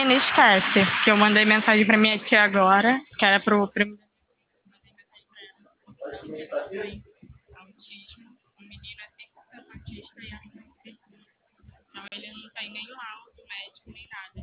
menina, esquece. Que eu mandei mensagem pra minha tia agora, que era pro primo da minha mensagem pra ela, falando que ele tem autismo. O menino é 100% autista e a menina é 100%. Então ele não tem nem laudo médico nem nada.